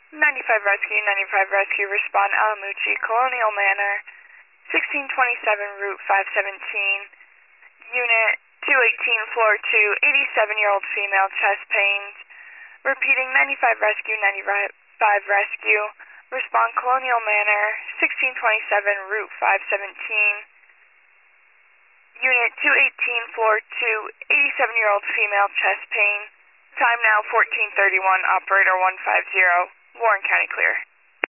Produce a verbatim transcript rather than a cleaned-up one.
ninety-five Rescue, ninety-five Rescue, respond Alamucci, Colonial Manor, sixteen twenty-seven Route five seventeen, Unit two eighteen, Floor two, eighty-seven-year-old female, chest pains. Repeating, ninety-five Rescue, ninety-five Rescue, respond Colonial Manor, sixteen twenty-seven Route five seventeen, Unit two eighteen, Floor two, eighty-seven-year-old female, chest pain. Time now fourteen thirty-one, operator one five zero, Warren County clear.